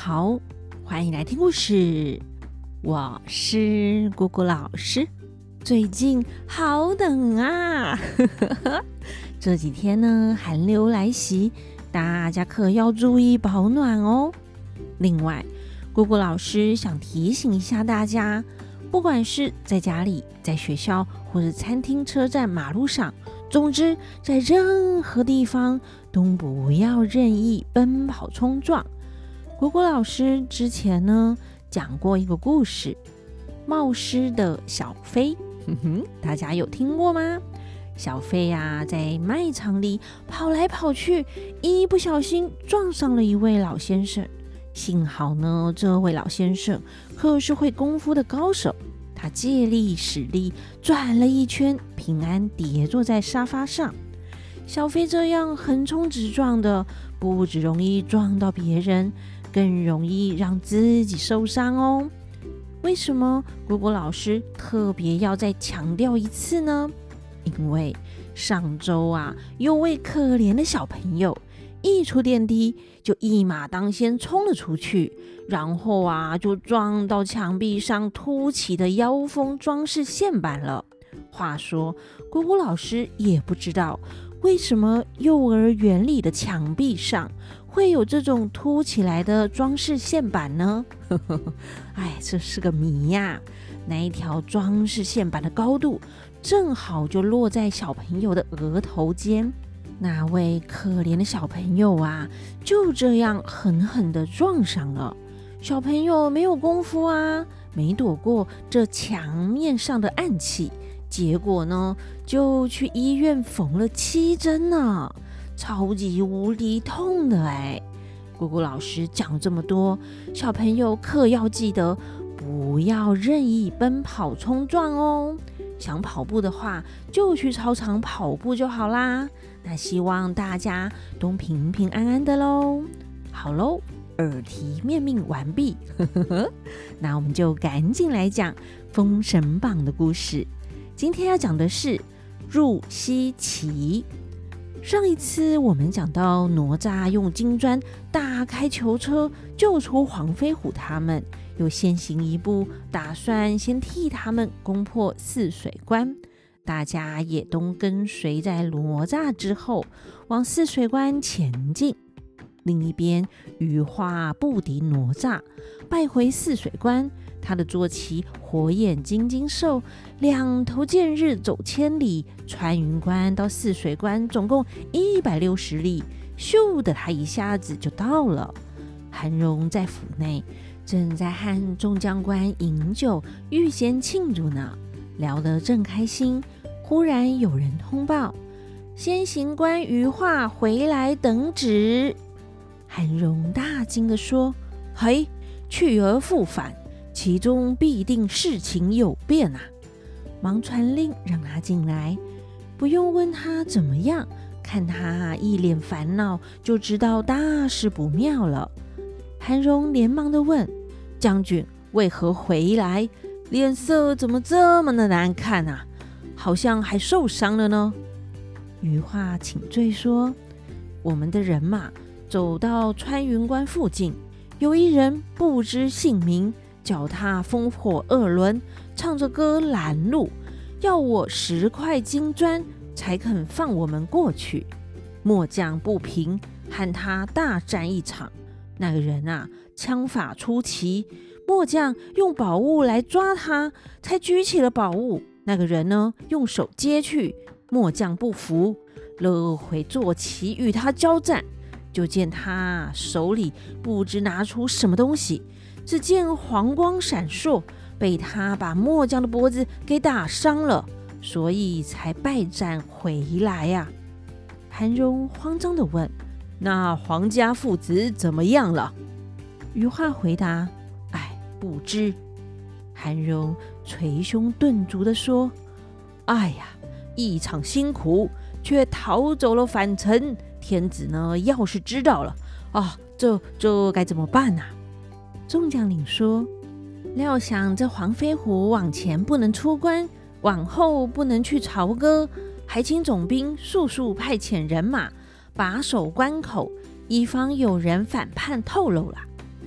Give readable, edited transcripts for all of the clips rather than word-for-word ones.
好，欢迎来听故事。我是姑姑老师。最近好冷啊，这几天呢寒流来袭，大家可要注意保暖哦。另外，姑姑老师想提醒一下大家，不管是在家里、在学校，或是餐厅、车站、马路上，总之在任何地方都不要任意奔跑冲撞。姑姑老师之前呢讲过一个故事，冒失的小飞，大家有听过吗？小飞啊，在卖场里跑来跑去，一不小心撞上了一位老先生。幸好呢，这位老先生可是会功夫的高手，他借力使力转了一圈，平安跌坐在沙发上。小飞这样横冲直撞的，不只容易撞到别人，更容易让自己受伤哦。为什么姑姑老师特别要再强调一次呢？因为上周啊，有位可怜的小朋友一出电梯就一马当先冲了出去，然后啊就撞到墙壁上凸起的腰封装饰线板了。话说姑姑老师也不知道为什么幼儿园里的墙壁上会有这种凸起来的装饰线板呢？哎，这是个谜呀。那一条装饰线板的高度正好就落在小朋友的额头间，那位可怜的小朋友啊，就这样狠狠地撞上了。小朋友没有功夫啊，没躲过这墙面上的暗器，结果呢，就去医院缝了7针呢，超级无敌痛的哎！姑姑老师讲这么多，小朋友可要记得不要任意奔跑冲撞哦。想跑步的话，就去操场跑步就好啦。那希望大家都平平安安的咯。好咯，耳提面命完毕。那我们就赶紧来讲《封神榜》的故事。今天要讲的是入西岐。上一次我们讲到哪吒用金砖打开囚车，救出黄飞虎他们，又先行一步，打算先替他们攻破泗水关。大家也都跟随在哪吒之后往泗水关前进。另一边，羽化不敌哪吒，败回泗水关。他的坐骑火眼金睛兽2头剑日走千里，穿云关到泗水关总共160里，咻的他一下子就到了。韩荣在府内正在和众将官饮酒预先庆祝呢，聊得正开心，忽然有人通报，先行官羽化回来等旨。韩荣大惊地说，嘿，去而复返，其中必定事情有变啊！忙传令让他进来，不用问他怎么样，看他一脸烦恼，就知道大事不妙了。韩荣连忙地问，将军为何回来？脸色怎么这么的难看啊？好像还受伤了呢。羽化请罪说，我们的人马走到穿云关附近，有一人不知姓名，脚踏烽火2轮，唱着歌拦路，要我10块金砖才肯放我们过去。末将不平，和他大战一场。那个人啊，枪法出奇，末将用宝物来抓他，才举起了宝物。那个人呢，用手接去，末将不服，勒回坐骑与他交战。就见他手里不知拿出什么东西，只见黄光闪烁，被他把末将的脖子给打伤了，所以才败战回来啊。韩荣慌张地问，那黄家父子怎么样了？羽化回答，哎，不知。韩荣捶胸顿足地说，哎呀，一场辛苦，却逃走了返程。天子呢，要是知道了啊，这该怎么办啊？众将领说，料想这黄飞虎往前不能出关，往后不能去朝歌，还请总兵速速派遣人马把守关口，以防有人反叛透露了。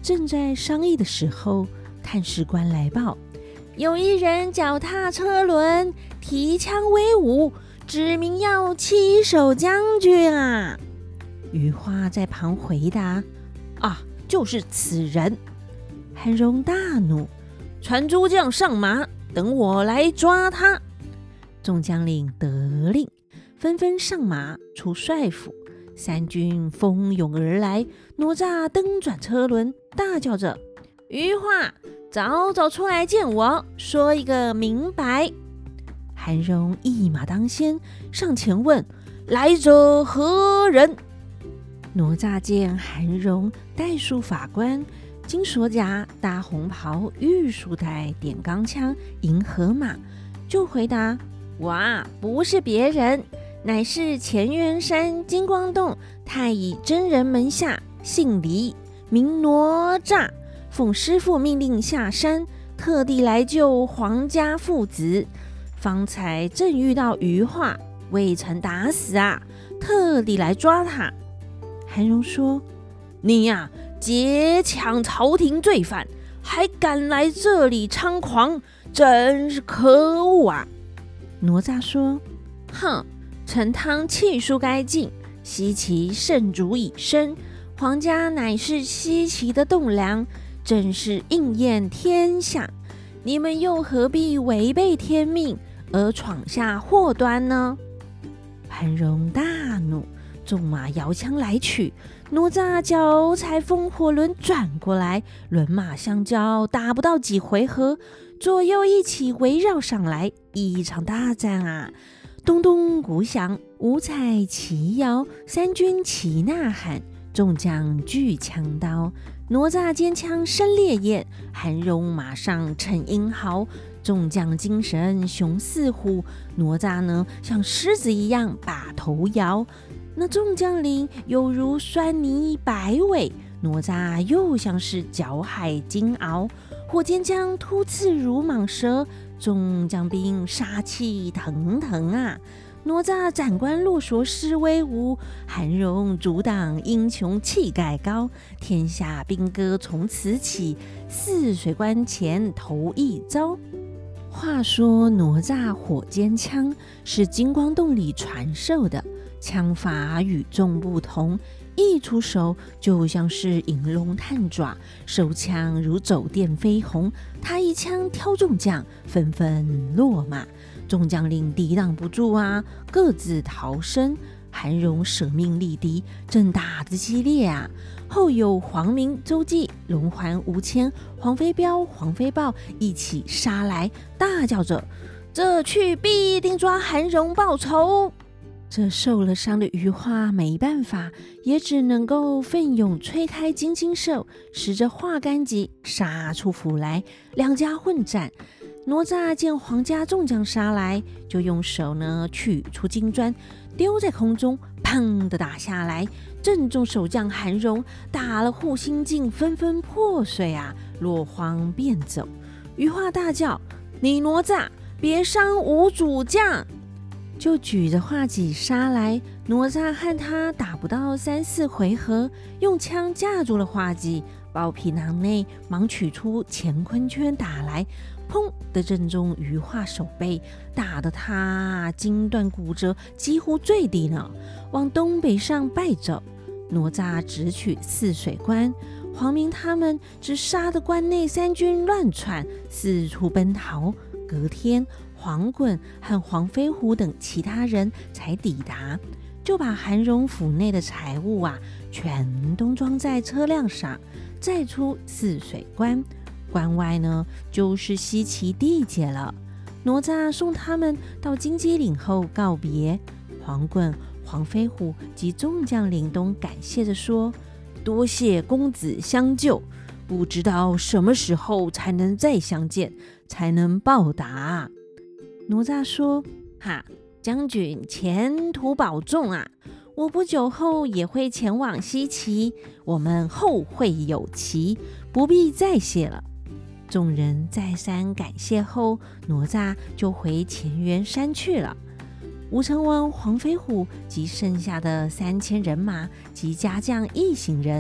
正在商议的时候，探视官来报，有一人脚踏车轮，提枪威武，指名要七手将军啊！余化在旁回答：啊，就是此人。韩荣大怒，传诸将上马，等我来抓他。众将领得令，纷纷上马出帅府。三军蜂拥而来，哪吒蹬转车轮，大叫着：余化，早早出来见我，说一个明白！韩荣一马当先，上前问：来者何人？哪吒见韩荣带束法官，金锁甲、大红袍、玉束带、点钢枪、银河马，就回答：我不是别人，乃是乾元山金光洞太乙真人门下，姓李，名哪吒，奉师父命令下山，特地来救皇家父子。方才正遇到余化，未曾打死啊，特地来抓他。韩荣说：你劫抢朝廷罪犯，还敢来这里猖狂，真是可恶啊！哪吒说：哼，陈汤气数该尽，西岐圣主已生，皇家乃是西岐的栋梁，正是应验天下，你们又何必违背天命而闯下祸端呢？韩荣大怒，纵马摇枪来取，哪吒脚踩风火轮转过来，轮马相交，打不到几回合，左右一起围绕上来，一场大战啊！咚咚鼓响，五彩齐摇，三军齐呐喊，众将聚枪刀。哪吒尖枪生烈焰，韩荣马上逞英豪，众将精神雄似虎。哪吒呢，像狮子一样把头摇，那众将领犹如酸泥摆尾，哪吒又像是绞海金鳌，火尖枪突刺如蟒蛇，众将兵杀气腾腾啊！哪吒斩关落锁势威武，韩荣阻挡英雄气概高，天下兵戈从此起，泗水关前头一遭。话说哪吒火尖枪是金光洞里传授的，枪法与众不同，一出手就像是银龙探爪，手枪如走电飞鸿，他一枪挑众将，纷纷落马，众将领抵挡不住啊，各自逃生。韩荣舍命力敌，正打得激烈啊！后有黄明、周济、龙环、吴谦、黄飞彪、黄飞豹一起杀来，大叫着：这去必定抓韩荣报仇！这受了伤的余化没办法，也只能够奋勇吹开金睛兽，使着化干戟杀出府来，两家混战。哪吒见皇家众将杀来，就用手呢取出金砖，丢在空中，砰的打下来，正中守将韩荣，打了护心镜纷纷破碎啊，落荒便走。余化大叫：你哪吒，别伤吾主将！就举着画戟杀来，哪吒和他打不到3、4回合，用枪架住了画戟，包皮囊内忙取出乾坤圈打来，砰的正中余化手背，打得他筋断骨折，几乎坠地呢。往东北上败走，哪吒直取泗水关，黄明他们只杀得关内三军乱窜，四处奔逃。隔天，黄衮和黄飞虎等其他人才抵达，就把韩荣府内的财物啊，全都装在车辆上，再出泗水关。关外呢，就是西岐地界了。哪吒送他们到金鸡岭后告别，黄衮、黄飞虎及众将领都感谢着说：多谢公子相救，不知道什么时候才能再相见，才能报答。哪吒说：将军前途保重啊！我不久后也会前往西岐，我们后会有期，不必再谢了。众人再三感谢后，哪吒就回乾元山去了。吴成王黄飞虎及剩下的3000人马及家将1行人，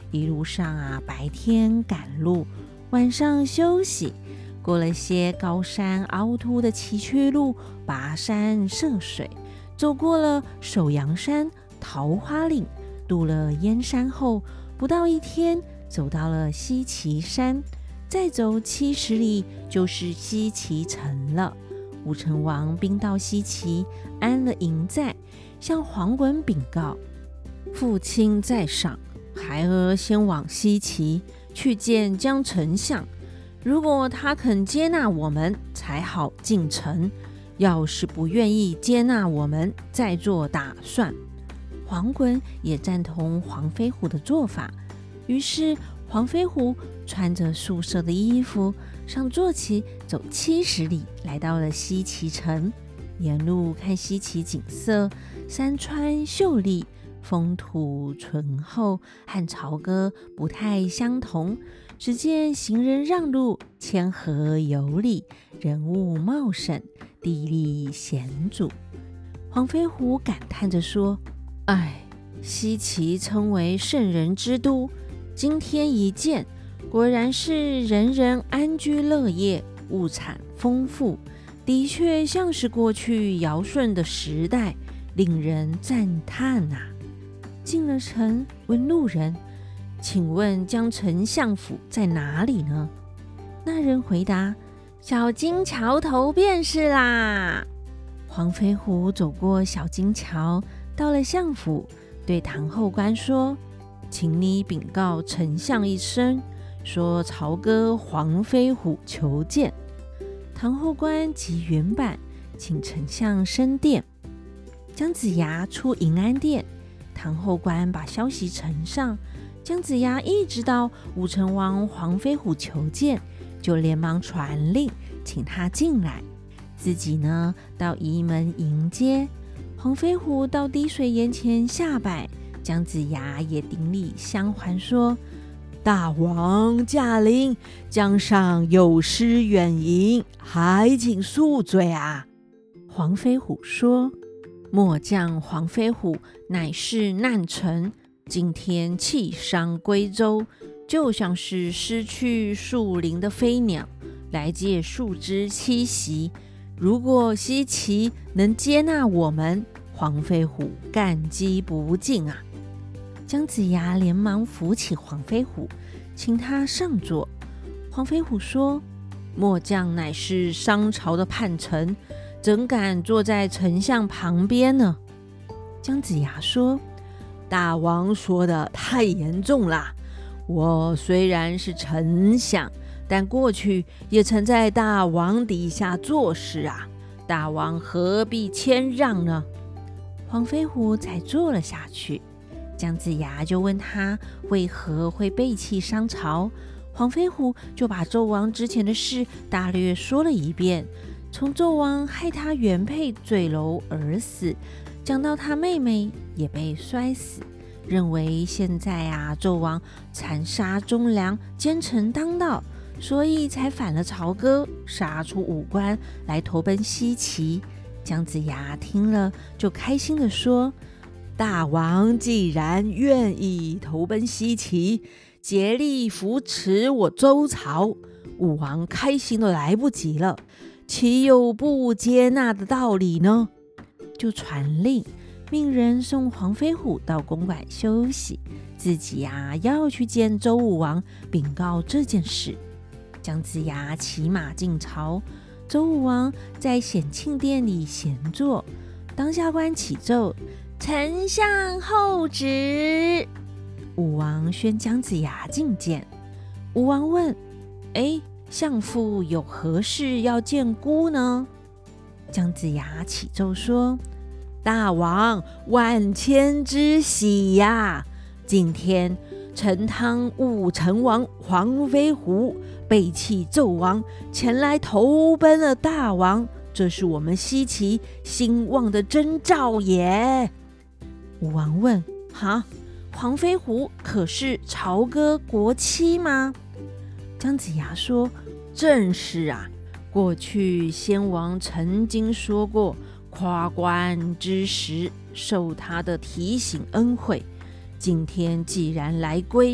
一路上白天赶路，晚上休息，过了些高山凹凸的崎岖路，跋山涉水，走过了首阳山、桃花岭，渡了燕山后，不到1天，走到了西岐山，再走70里就是西岐城了。武成王兵到西岐，安了营寨，向黄衮禀告：父亲在上，孩儿先往西岐去见江丞相，如果他肯接纳我们，才好进城；要是不愿意接纳我们，再做打算。黄衮也赞同黄飞虎的做法，于是黄飞虎穿着素色的衣服，上坐骑走70里，来到了西岐城。沿路看西岐景色，山川秀丽，风土淳厚，和朝歌不太相同。只见行人让路，谦和有礼，人物茂盛，地利显著。黄飞虎感叹着说：哎，西岐称为圣人之都，今天一见，果然是人人安居乐业，物产丰富，的确像是过去尧舜的时代，令人赞叹啊。进了城，问路人：请问江丞相府在哪里呢？那人回答：小金桥头便是啦。黄飞虎走过小金桥，到了相府，对堂后官说：请你禀告丞相一声，说朝歌黄飞虎求见。堂后官即原版，请丞相升殿。姜子牙出迎安殿，堂后官把消息呈上。姜子牙一知道武成王黄飞虎求见，就连忙传令，请他进来。自己呢，到仪门迎接。黄飞虎到滴水岩前下拜，姜子牙也顶礼相还，说：大王驾临，江上有失远迎，还请恕罪啊。黄飞虎说：末将黄飞虎乃是难臣，今天弃商归周，就像是失去树林的飞鸟，来借树枝栖息。如果西岐能接纳我们，黄飞虎感激不尽啊。姜子牙连忙扶起黄飞虎，请他上座。黄飞虎说：末将乃是商朝的叛臣，怎敢坐在丞相旁边呢？姜子牙说：大王说的太严重啦，我虽然是丞相，但过去也曾在大王底下做事啊，大王何必谦让呢？黄飞虎才坐了下去。姜子牙就问他为何会背弃商朝，黄飞虎就把纣王之前的事大略说了一遍，从纣王害他原配坠楼而死，讲到他妹妹也被摔死，认为现在纣王残杀忠良，奸臣当道，所以才反了朝歌，杀出5关来投奔西岐。姜子牙听了就开心地说：大王既然愿意投奔西岐，竭力扶持我周朝，武王开心的来不及了，岂有不接纳的道理呢？就传令命人送黄飞虎到公馆休息，自己要去见周武王禀告这件事。姜子牙骑马进朝，周武王在显庆殿里闲坐，当下官启奏：丞相候旨。武王宣姜子牙觐见。武王问：相父有何事要见姑呢？姜子牙启奏说：大王万千之喜呀！今天陈汤武成王黄飞虎背弃纣王，前来投奔了大王，这是我们西岐兴旺的征兆也。武王问：黄飞虎可是朝歌国戚吗？姜子牙说：正是啊，过去先王曾经说过，夸官之时受他的提醒恩惠，今天既然来归，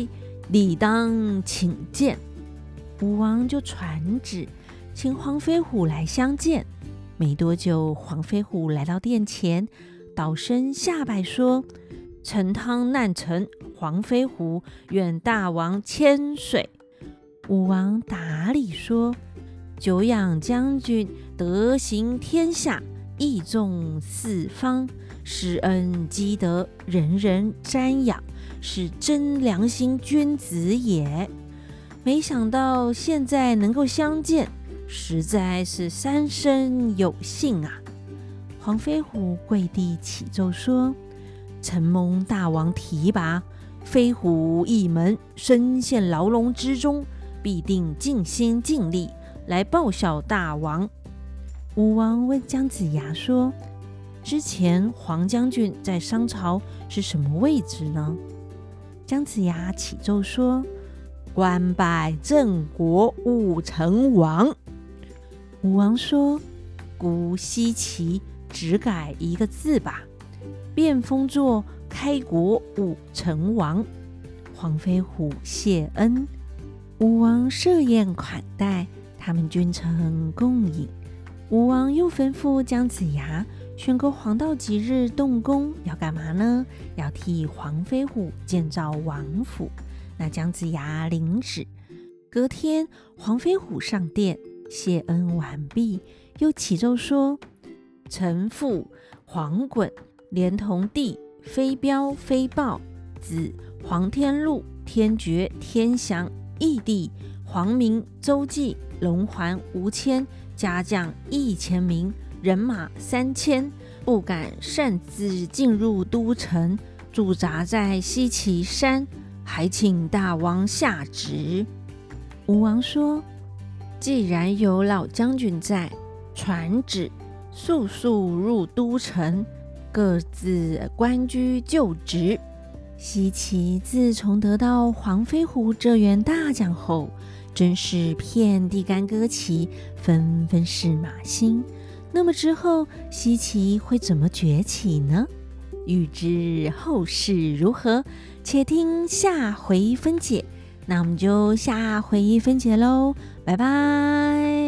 理当请见。吴王就传旨，请黄飞虎来相见。没多久，黄飞虎来到殿前，倒身下拜说：“陈汤难臣黄飞虎，愿大王千岁。”吴王答礼说：“久仰将军德行天下，义重四方，施恩积德，人人瞻仰，是真良心君子也。没想到现在能够相见，实在是三生有幸啊！”黄飞虎跪地启奏说：“承蒙大王提拔，飞虎一门身陷牢笼之中，必定尽心尽力来报效大王。”吴王问姜子牙说：“之前黄将军在商朝是什么位置呢？”姜子牙启奏说：“官拜郑国武成王。”吴王说：“姑西岐只改一个字吧，便封作开国武成王。”黄飞虎谢恩，吴王设宴款待，他们君臣共饮。吴王又吩咐姜子牙选个黄道吉日动工，要干嘛呢？要替黄飞虎建造王府。那姜子牙领旨，隔天黄飞虎上殿谢恩完毕，又启奏说：“臣父黄衮连同弟飞镖、飞豹、子黄天禄、天爵、天祥、义弟黄明、周济、龙环、吴谦，家将1000名，人马3000，不敢擅自进入都城，驻扎在西岐山，还请大王下旨。”吴王说：“既然有老将军在，传旨速速入都城，各自官居就职。”西岐自从得到黄飞虎这员大将后，真是遍地干戈旗，纷纷是马心。那么之后，西岐会怎么崛起呢？欲知后事如何，且听下回分解。那我们就下回分解喽，拜拜。